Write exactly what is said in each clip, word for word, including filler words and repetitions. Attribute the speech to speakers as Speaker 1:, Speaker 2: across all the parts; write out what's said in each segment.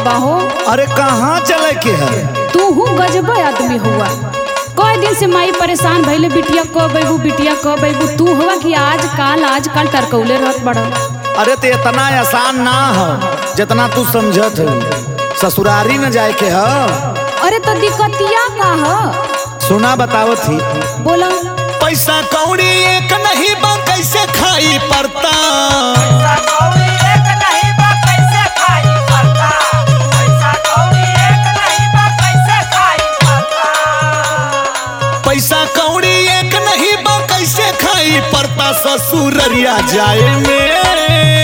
Speaker 1: बा हो।
Speaker 2: अरे कहाँ चले के है?
Speaker 1: तू हूँ गजब आदमी हुआ। कई दिन से माई परेशान भइले, बिटिया कब अबू बिटिया कब अबू। तू हुआ कि आज काल आज काल टरकौले रहत बड़ा।
Speaker 2: अरे तो इतना आसान ना हो जितना तू समझत है। ससुरारी न जाए के है।
Speaker 1: अरे तो दिक्कतिया का है?
Speaker 2: सुना बताओ थी।
Speaker 1: बोला।
Speaker 2: पैसा कौड़ी एक नहीं बा कैसे खाई पड़ता।
Speaker 3: पैसा कौड़ी एक नहीं बा कैसे खाई पड़ता। पैसा कौड़ी एक नहीं बा कैसे खाई पड़ता।
Speaker 2: पैसा कौड़ी एक नहीं बा कैसे खाई पड़ता। ससुररिया जाए में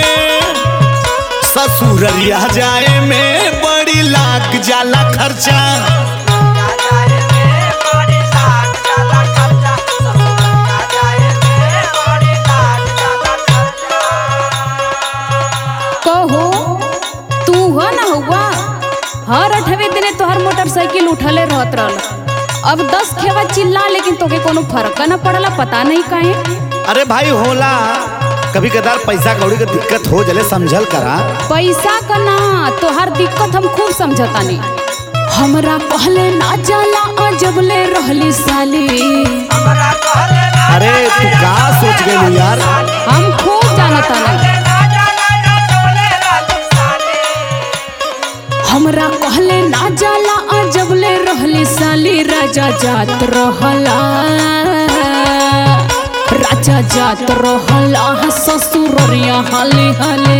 Speaker 2: ससुररिया जाए में बड़ी लाग जाला खर्चा।
Speaker 1: हर अठवे दिने तोहर मोटरसाइकिल उठले रहत रहल। अब दस खेवा चिल्ला लेकिन तोके कोनो फर्क न पड़ला, पता नहीं काहे।
Speaker 2: अरे भाई होला कभी कदार पैसा कौड़ी का दिक्कत हो जले समझल करा।
Speaker 1: पैसा का ना तोहर दिक्कत हम खूब समझतानी। हमरा कहले ना जाला जबले रहली साली।
Speaker 3: हमरा कहले ना।
Speaker 2: अरे तू का सोच गई यार?
Speaker 1: हम खूब जानतानी। हमरा कहले ना जाला जबले रहली साली। राजा जात रहला राजा जात रहला ससुररिया हाली हाली।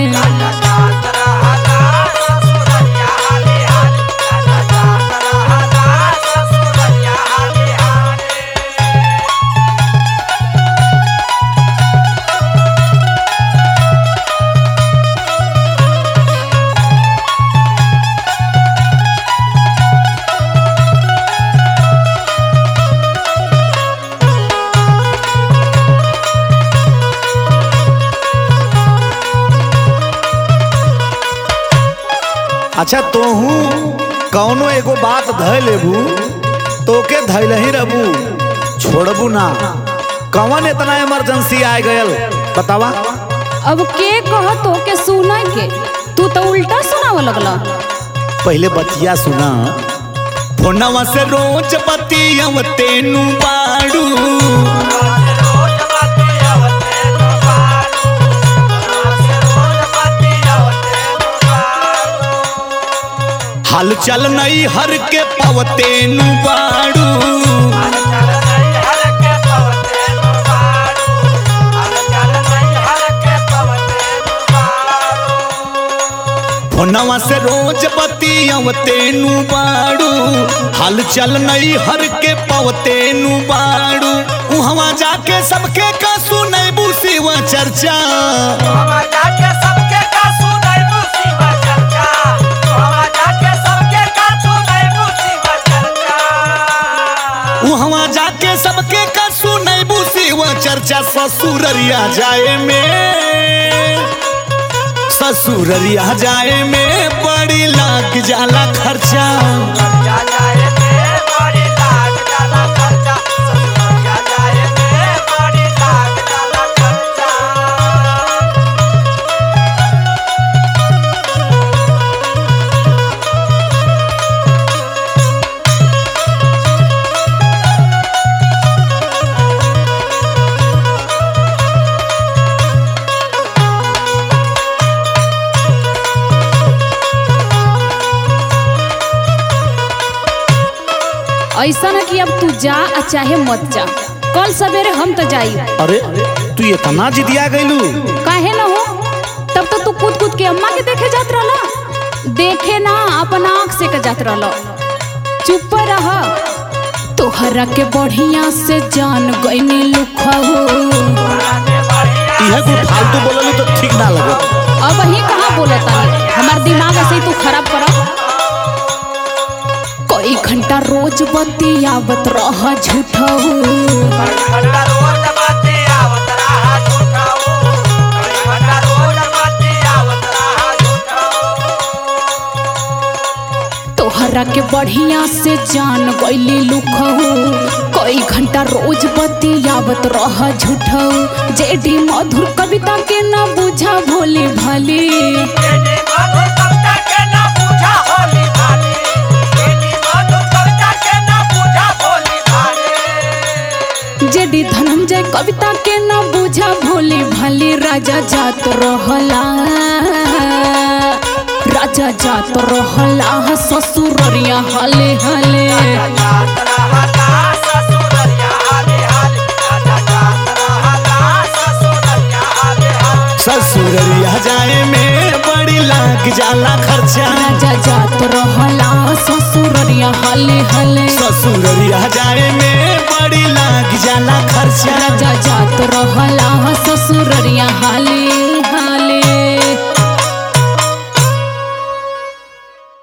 Speaker 2: अच्छा तोहू कौनो एगो बात धय लेबू तोके धैल ही रहबू, छोड़बू ना। कौन इतना इमरजेंसी आ गयल बतावा?
Speaker 1: अब के कह तो के सुना के तू तो उल्टा सुनाव लगला।
Speaker 2: पहले बतिया सुना। फोनवा से रोज बतियाव तेनू बाड़ू। हाल चल नहीं हर के पवते नु बाड़ू। फोनवा से रोज बतियावते नु बाड़ू। हाल चल नहीं हर के पवते नु बाड़ू। उहवा जाके सबके का सुनैबू शिव चर्चा। वहाँ जाके सबके का सुनैबू शिव चर्चा। ससुररिया जाए में ससुररिया जाए में बड़ी लाग जाला खर्चा।
Speaker 1: ऐसा ना कि अब तू जा चाहे मत जा, कल सवेरे हम तो जाई।
Speaker 2: अरे तू इतना जिदिया गईलू
Speaker 1: काहे ना हो? तब तो तू कूद कूद के अम्मा के देखे जात रहला। देखे ना अपना आँख से के जात रहला। चुप रह। तोहरा के बढ़िया से जान गईनी लुखाऊ।
Speaker 2: इहे कुछ फालतू बोललू तो ठीक ना लगे।
Speaker 1: अब ही कहाँ बोलता है? हमार दिमाग ऐसे ही तू खराब करा। कई घंटा रोज बतियावत रह झूठाऊ। तोहरा के बढ़िया से जान गईली लुखाऊ। कई घंटा रोज बतियावत रह झूठाऊ। जेडी मधुर कविता के ना बुझा भोली भाली।
Speaker 3: जेडी मधुर कविता के ना बुझा
Speaker 1: जात रहला राजा जात रहला ससुररिया हाले हाले
Speaker 3: जात रहला ससुररिया हाले हाले राजा जात रहला ससुररिया हाले हाले
Speaker 2: ससुररिया जाए में बड़ी लाग जाला खर्चा
Speaker 1: राजा जात रहला ससुररिया हाले हाले
Speaker 2: ससुररिया जाए में बड़ी लाग जाला खर्चा
Speaker 1: राजा जात रहला ससुररिया हाले